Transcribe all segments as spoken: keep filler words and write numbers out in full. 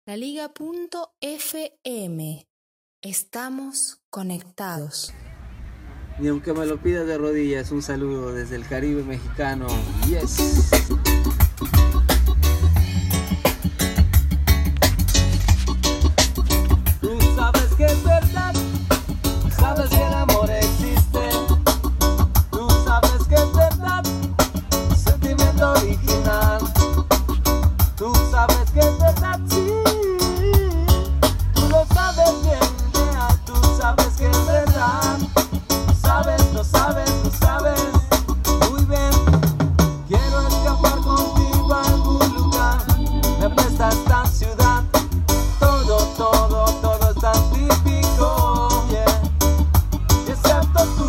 La Liga punto F M. Estamos conectados. Ni aunque me lo pidas de rodillas, un saludo desde el Caribe mexicano. Yes. Tú sabes que es verdad, sabes que el amor existe. Tú sabes que es verdad, sentimiento original. Tú sabes que es verdad, sí. Tú lo sabes bien, yeah. Tú sabes que es verdad. Sabes, lo sabes, lo sabes muy bien. Quiero escapar contigo a algún lugar. Me presta esta ciudad. Todo, todo, todo es tan típico, yeah. Excepto tú.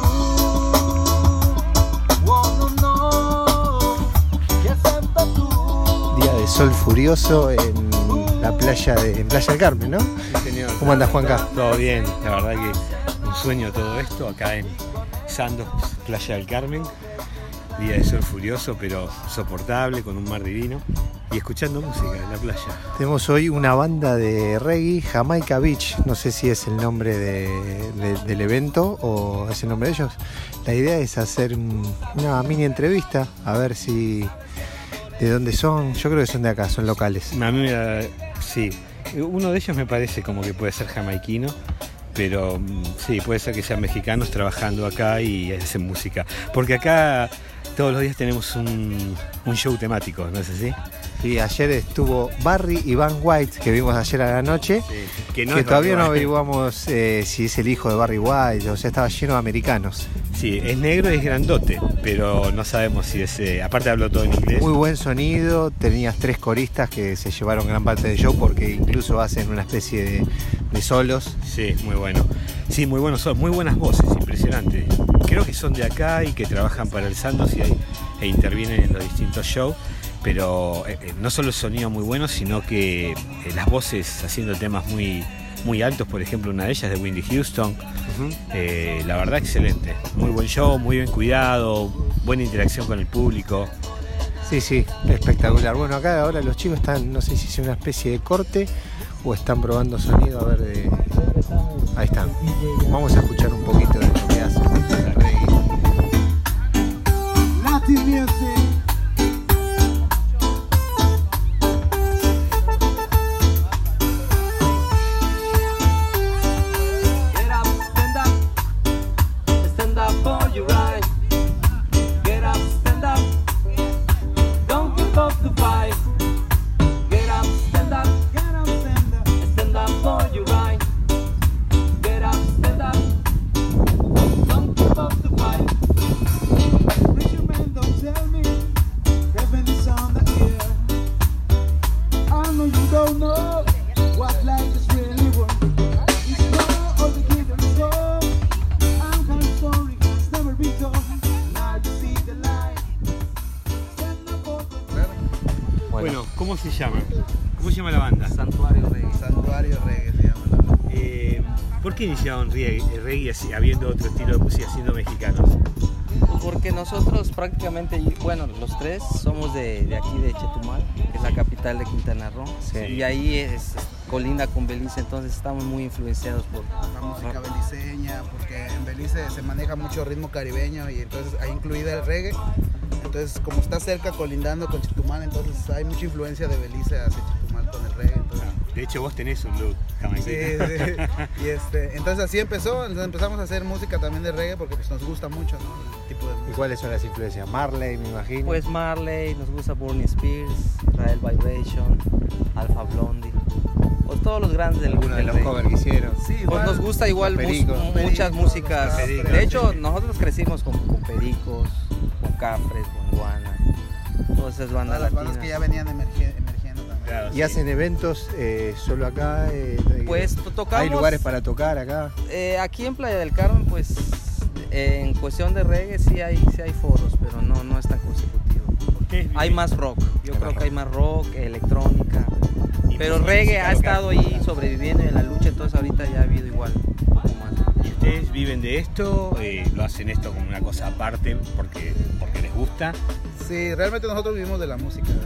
Oh, no, no. Excepto tú. Día de sol furioso en la playa de en Playa del Carmen, ¿no? Sí, señor. ¿Cómo andas, Juanca? Todo bien, la verdad que un sueño todo esto acá en Sandos, Playa del Carmen. Día de sol furioso, pero soportable, con un mar divino y escuchando música en la playa. Tenemos hoy una banda de reggae, Jamaica Beach. No sé si es el nombre de, de, del evento o es el nombre de ellos. La idea es hacer un, una mini entrevista, a ver si de dónde son. Yo creo que son de acá, son locales. A mí me da, sí, uno de ellos me parece como que puede ser jamaiquino, pero sí, puede ser que sean mexicanos trabajando acá y hacen música. Porque acá todos los días tenemos un, un show temático, ¿no es así? Sí, ayer estuvo Barry y Van White, que vimos ayer a la noche, Sí, que no que es todavía no Barry White. averiguamos eh, si es el hijo de Barry White, o sea, estaba lleno de americanos. Sí, es negro y es grandote, pero no sabemos si es... eh, aparte habló todo en inglés. Muy buen sonido, tenías tres coristas que se llevaron gran parte del show porque incluso hacen una especie de, de solos. Sí, muy bueno. Sí, muy buenos son, muy buenas voces, impresionante. Creo que son de acá y que trabajan para el Santos y ahí, e intervienen en los distintos shows, pero eh, no solo el sonido muy bueno, sino que eh, las voces haciendo temas muy, muy altos, por ejemplo, una de ellas de Whitney Houston. Uh-huh. Eh, la verdad, excelente. Muy buen show, muy bien cuidado, buena interacción con el público. Sí, sí, espectacular. Bueno, acá ahora los chicos están, no sé si es una especie de corte o están probando sonido, a ver de... Ahí están. Vamos a escuchar un poquito de lo que hacen de reggae. Latin music. Get up, stand up. Stand up for your right. Get up, stand up. Don't give up the fight. Get up, stand up. Get up, stand up. Stand up for your right. Get up, stand up. Don't give up the fight. Preacher man, don't tell me heaven is on the air. I know you don't know what life is really worth. It's not all the given soul. I'm kind of sorry, it's never been told. Now you see the light. Stand up for the Bueno, ¿cómo se llama? ¿Cómo se llama la banda? Santuario Reggae. Santuario Reggae se llama. Eh, ¿Por qué iniciaron reggae, reggae así, habiendo otro estilo de música siendo mexicanos? Porque nosotros prácticamente, bueno, los tres somos de, de aquí de Chetumal, que es la capital de Quintana Roo. Sí. Y ahí es colinda con Belice, entonces estamos muy influenciados por la música beliceña, porque en Belice se maneja mucho ritmo caribeño y entonces hay incluida el reggae. Entonces, como está cerca colindando con Chetumal, entonces hay mucha influencia de Belice hacia Chetumal con el reggae. Entonces, De hecho, vos tenés un look jamaiquino. sí, sí. Y este, entonces así empezó, entonces empezamos a hacer música también de reggae porque pues, nos gusta mucho, ¿no? El tipo de ¿Y música. cuáles son las influencias? Marley, me imagino. pues Marley, nos gusta Britney Spears, Israel Vibration, Alpha Blondie, pues todos los grandes del, Algunos de del los reggae. covers que hicieron. Sí, Pues igual, nos gusta igual Los mus- Pericos. muchas Pericos, músicas. los Pericos, De hecho, sí. nosotros crecimos con, con Pericos, con Cafres, con Guana, todas esas bandas todas las bandas latinas. que ya venían emergi- emergiendo también. Claro, ¿Y sí. hacen eventos eh, solo acá? Eh, Pues to- tocamos. ¿Hay lugares para tocar acá? Eh, aquí en Playa del Carmen, pues en cuestión de reggae sí hay, sí hay foros, pero no, no es tan consecutivo. Ustedes Hay viven- más rock, yo Hay creo más que hay más rock, electrónica, y pero música reggae ha local. estado ahí sobreviviendo en la lucha, entonces ahorita ya ha habido igual un poco más. ¿Y ustedes viven de esto? Eh, ¿Lo hacen esto como una cosa aparte porque, porque les gusta? Sí, realmente nosotros vivimos de la música, sí,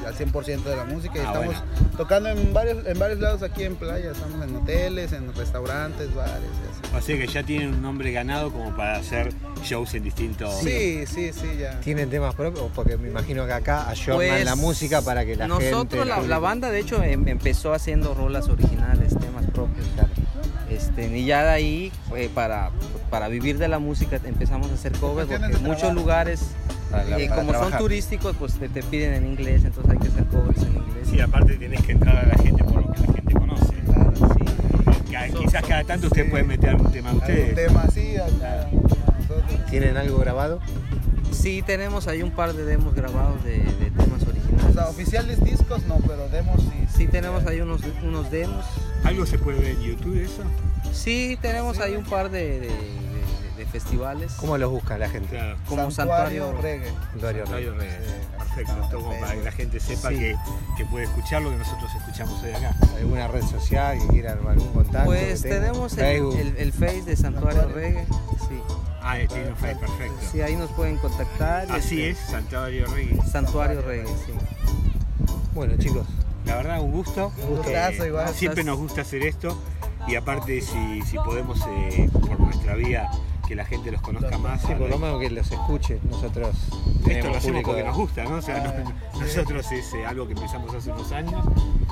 al cien por ciento de la música y Ah, estamos bueno. tocando en varios, en varios lados aquí en playa, estamos en hoteles, en restaurantes, bares y así. O sea que ya tienen un nombre ganado como para hacer shows en distintos... Sí, sí, sí, ya. ¿Tienen temas propios? Porque me imagino que acá ayornan Pues, la música para que la gente... nosotros, la, el la público- banda de hecho em- empezó haciendo rolas originales, temas propios. Este, y ya de ahí, eh, para, para vivir de la música, empezamos a hacer covers, Cuestiones porque de muchos trabajo. lugares, Para la- eh, para como son trabajar. turísticos, pues te, te piden en inglés, entonces hay que hacer covers en inglés. Sí, aparte tenés que entrar a la gente por lo que la gente conoce. Claro, sí. Porque ca- quizás cada tanto ustedes Sí. pueden meter algún tema de Algún ustedes. tema así, acá, nosotros. ¿Tienen algo grabado? Sí, tenemos ahí un par de demos grabados de, de temas originales. O sea, oficiales discos no, pero demos sí. Sí, tenemos ahí unos, unos demos. ¿Algo se puede ver en YouTube de eso? Sí, tenemos ahí un par de, de- de- de festivales. ¿Cómo los busca la gente? Claro. Como Santuario Santuario Reggae. Santuario Radio Reggae. Reggae. Sí. Perfecto, esto como para que la gente sepa Sí. que, que puede escuchar lo que nosotros escuchamos hoy acá. ¿Alguna red social que quieran algún contacto? Pues que tengan? tenemos el, Facebook. el, el Face de Santuario Santuario. Reggae. Sí. Ah, tiene un Face, perfecto. Sí, ahí nos pueden contactar. Así este, es, Santuario Reggae. Santuario Reggae, sí. Bueno, chicos, La verdad, un gusto. Un gustazo, Eh, igual. Siempre nos gusta hacer esto y aparte si, si podemos eh, por nuestra vía que la gente los conozca más. sí, por lo menos que los escuche. Nosotros Esto tenemos lo hacemos público porque de- nos gusta, ¿no? O sea, Ah, no- nosotros es eh, algo que empezamos hace unos años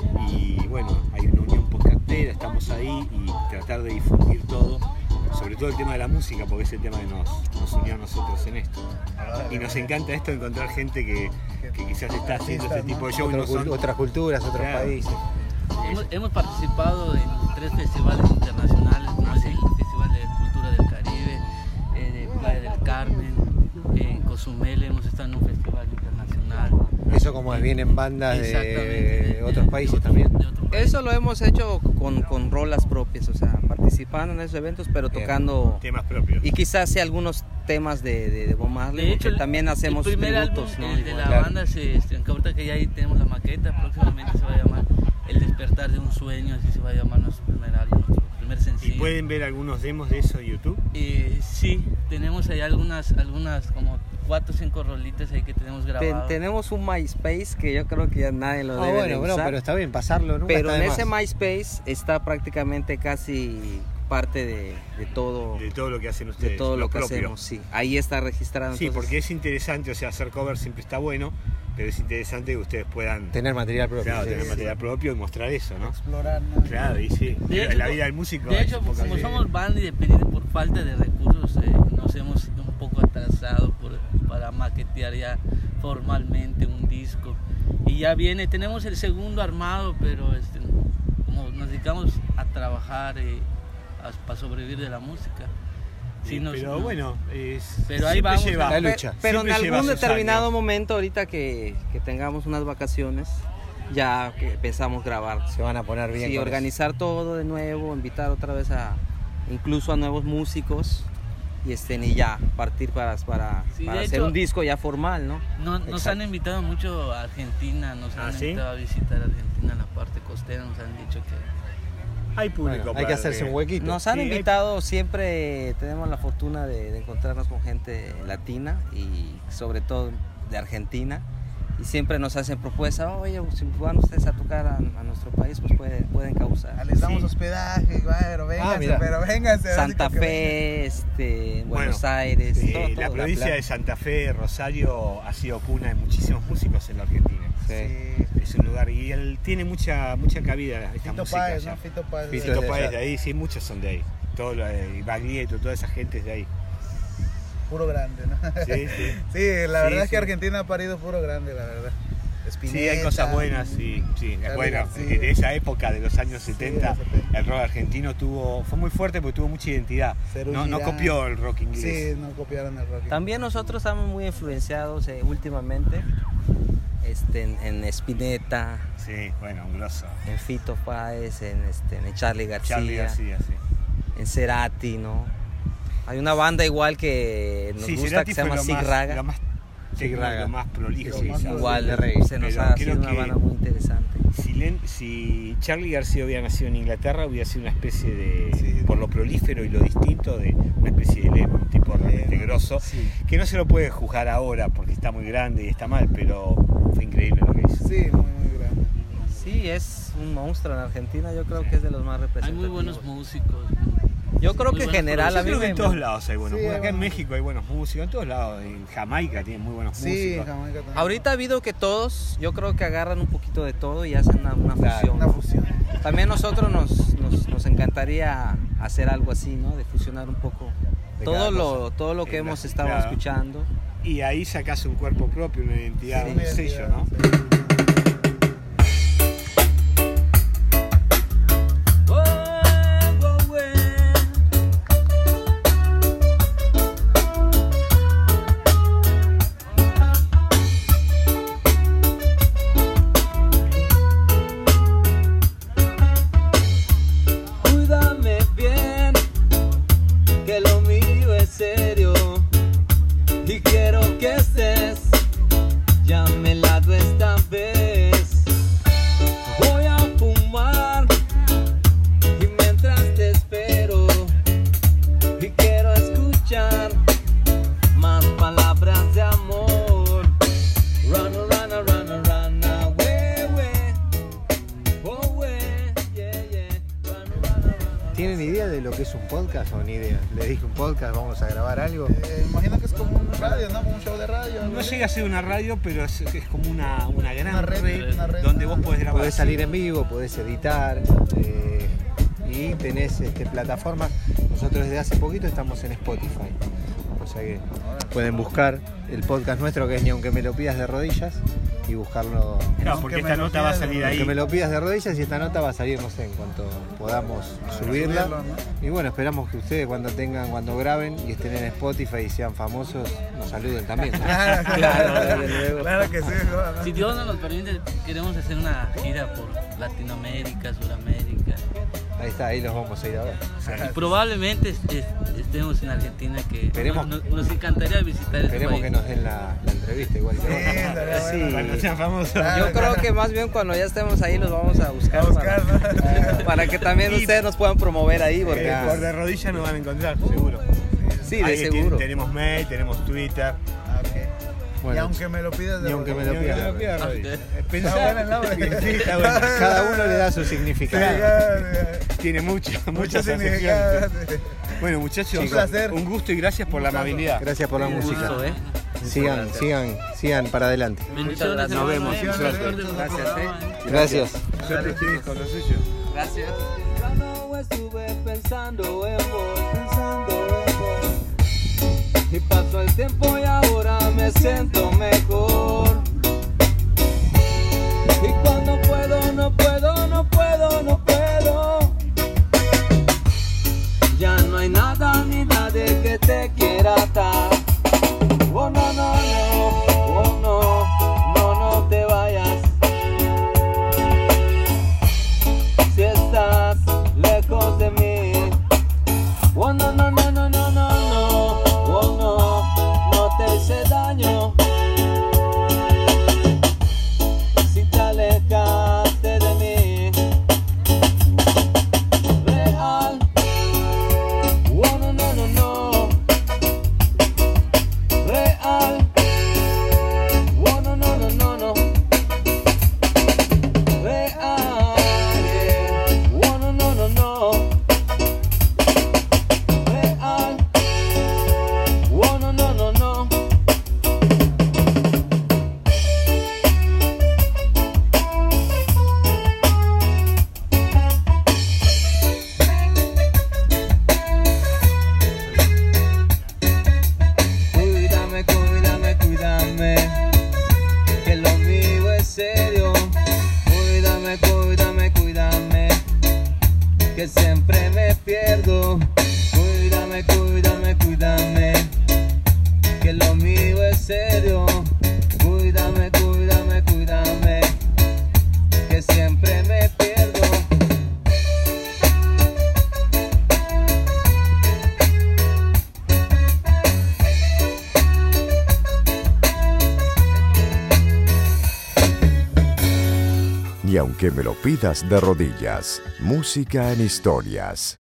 y bueno, hay una unión podcastera, estamos ahí y tratar de difundir todo, sobre todo el tema de la música, porque es el tema que nos, nos unió a nosotros en esto. Y nos encanta esto, encontrar gente que, que quizás está haciendo este tipo de shows y no Otro cul- son... otras culturas, otros Claro. países. Hemos, hemos participado en tres festivales internacionales, como es el Festival de Cultura del Caribe, eh, de Playa del Carmen, en Cozumel hemos estado en un festival internacional. Eso como es, vienen bandas Exactamente, de otros países también. de otros países. Eso lo hemos hecho con, con rolas propias, o sea, participando en esos eventos, pero Bien. tocando. temas propios. Y quizás sí algunos temas de, de, de Bob Marley, De hecho, porque también hacemos el primer tributos, álbum ¿no? el de Igual. la Claro. banda, se, este, que ahorita que ya ahí tenemos la maqueta, próximamente se va a llamar El Despertar de un Sueño, así se va a llamar nuestro primer álbum, nuestro primer ¿Y sencillo. pueden ver algunos demos de eso en YouTube? Eh, sí, tenemos ahí algunas, algunas como cuatro o cinco rolitas ahí que tenemos Ten- grabadas. tenemos un MySpace que yo creo que ya nadie lo Ah, debe de bueno, bueno, usar. pero está bien, pasarlo nunca Pero está en de ese más. MySpace está prácticamente casi parte de, de todo, De todo lo que hacen de ustedes, todo lo que propio. hacemos. Sí, ahí está registrado. Sí, entonces- porque es interesante, o sea, hacer covers siempre está bueno, pero es interesante que ustedes puedan Tener material propio. claro, sí, tener sí. material propio y mostrar eso, ¿no? Explorar, ¿no? Claro, y sí. De hecho, la vida del músico. De es hecho, un poco como así. somos banda independiente por falta de recursos, eh, nos hemos un poco atrasado por- para maquetear ya formalmente un disco. Y ya viene, tenemos el segundo armado, pero este, como nos dedicamos a trabajar eh, a- para sobrevivir de la música. Sí, sí nos- pero no. bueno, es, Pero ahí siempre vamos, lleva, la Pe- lucha. Pero en siempre lleva algún sus determinado años. momento, ahorita que, que tengamos unas vacaciones, ya que empezamos a grabar. Se van a poner bien. Sí, con organizar todo de nuevo, invitar otra vez a incluso a nuevos músicos y este y ya partir para, para, Sí, para de hacer hecho- un disco ya formal, ¿no? No- nos Exacto. han invitado mucho a Argentina, nos ¿Ah, han sí? invitado a visitar Argentina, la parte costera, nos han dicho que... hay eso. público. Bueno, hay que para hacerse que- un huequito. Nos han Sí, hay- invitado, siempre tenemos la fortuna de, de encontrarnos con gente latina y sobre todo de Argentina. Y siempre nos hacen propuestas, oye, si van ustedes a tocar a, a nuestro país, pues pueden, pueden causar. Ah, les damos Sí. hospedaje, pero vénganse, mira. pero vénganse. así Santa como que Fe, este, Buenos Bueno, Aires, eh, todo, todo, la provincia Plata. de Santa Fe, Rosario, ha sido cuna de muchísimos músicos en la Argentina. Sí. vengan. Sí. Es un lugar y él tiene mucha mucha cabida esta Fito música Páez, allá. ¿no? Fito Páez. Fito Fito de Páez allá. de ahí, sí, muchos son de ahí. Todo lo de Baglietto, toda esa gente es de ahí. Puro grande, ¿no? Sí, sí. Sí, la Sí, verdad es sí. que Argentina ha parido puro grande, la verdad. Sí, Spinetta, hay cosas buenas, sí, sí. Charly Bueno, García. de esa época, de los años Sí, setenta, de los setenta. el rock argentino tuvo, fue muy fuerte porque tuvo mucha identidad. Cerú No, no Girán. copió el rock inglés. Sí, no copiaron el rock. También nosotros estamos muy influenciados eh, últimamente este, en, en Spinetta, Sí, bueno, un grosso. en Fito Páez, en, este, en Charly García, Charly García, sí. en Cerati, ¿no? Hay una banda igual que nos Sí, gusta Cerati que se fue llama lo Sig más, Raga. lo más, Sig Raga. lo más prolijo. Sí, que se hace. Igual de reggae. se nos Pero ha creo sido una que- banda muy interesante. Si, Len- si Charly García hubiera nacido en Inglaterra, hubiera sido una especie de, Sí. por lo prolífero y lo distinto, de una especie de Lennon, un tipo realmente Lennon, grosso, sí. que no se lo puede juzgar ahora porque está muy grande y está mal, pero fue increíble lo que hizo. Sí, muy, muy grande. Sí, es un monstruo en Argentina, yo creo que es de los más Hay representativos. muy buenos músicos. Yo creo muy que en buenos general a Yo mí creo que me... en todos lados hay buenos Sí, músicos. Acá en bueno. México hay buenos músicos, en todos lados. En Jamaica tienen muy buenos Sí, músicos. Jamaica también. Ahorita ha habido que todos, yo creo que agarran un poquito de todo y hacen una, una Claro, fusión. Una fusión. También nosotros nos, nos, nos encantaría hacer algo así, ¿no? De fusionar un poco De todo cada lo, cosa. todo lo que Eh, hemos estado claro. escuchando. Y ahí sacás un cuerpo propio, una identidad, Sí, un Una sello, identidad, ¿no? sí. Cuídame bien, que lo mío es serio y quiero que estés ya a mi lado esta vez. Voy a fumar y mientras te espero y quiero escuchar más palabras de amor. Run, run, run, run away, way. Oh, way, yeah, yeah. Run, run, run. ¿Tienen idea de lo que es un podcast o ni idea? Les dije un podcast, vamos a grabar algo. Eh, imagino que es como un radio, ¿no? Como un show de radio. algo No así. llega a ser una radio, pero es, es como una, una gran Una red, red, una red. donde vos podés grabar. Podés salir en vivo, podés editar eh, y tenés este, plataformas. Nosotros desde hace poquito estamos en Spotify. O sea que pueden buscar el podcast nuestro que es Ni aunque me lo pidas de rodillas y buscarlo. Claro, Aunque porque me esta lo nota va a pidas, salir Aunque ahí. me lo pidas de rodillas y esta nota va a salir, no sé, en cuanto podamos subirla. subirlo, ¿no? Y bueno, esperamos que ustedes cuando tengan, cuando graben y estén en Spotify y sean famosos, nos saluden también. Claro, Claro, desde luego. Claro que sí, ¿no? Si Dios nos lo permite, queremos hacer una gira por Latinoamérica, Sudamérica. Ahí está, ahí los vamos a ir a ver. Y probablemente est- est- estemos en Argentina, que Esperemos- nos, nos encantaría visitar este Esperemos país. que nos den la, la entrevista igual que Sí, vos. estaría Sí. bueno. Cuando sean famosos. Yo creo que más bien cuando ya estemos ahí los vamos a buscar, A buscar, para, ¿no? para que también Y- ustedes nos puedan promover ahí. Porque, Eh, por de rodillas nos van a encontrar, seguro. sí, de Ahí que seguro. tiene- Tenemos mail, tenemos Twitter. Ah, ok. Bueno, y aunque me lo pidas de y aunque me rodillas. lo pidas. Ni aunque me lo pidas de rodillas. Está bueno el nombre. Sí, está bueno. Cada uno le da su Sí, significado. ya, ya. Tiene mucho, Mucho muchas significado. acepciones. Bueno, muchachos, Un placer. un gusto y gracias por la amabilidad. Gracias por la Un música. gusto, ¿eh? Sigan, sigan, sigan para adelante. Bendiciones, gracias. hermano, Nos vemos. ¿eh? Suerte. Suerte con el Gracias, programa, ¿eh? ¿eh? Gracias. Suerte ustedes con lo suyo. Gracias. Ya no estuve pensando en vos, pensando en vos. Y pasó el tiempo y ahora me siento mejor. Y cuando puedo, no puedo, no puedo, no puedo. Ya no hay nada ni nadie que te quiera atar. Oh no, no, no, oh no, no, no te vayas. Si estás lejos de mí. Oh no, no, no, no, no, no, no. Oh no, no te hice daño. Si te alejaste de mí. Real. Oh no, no, no, no. Real. Oh no, no, no, no, no. Real. Oh no, no, no, no. Real. Oh no, no, no, no. Cuídame, cuídame, cuídame, que lo mío es serio. Cuídame, cuídame, cuídame, que siempre me pierdo. Cuídame, cuídame, cuídame, que lo mío es serio. Cuídame, cuídame, cuídame, que siempre me pierdo. Y aunque me lo pidas de rodillas, música en historias.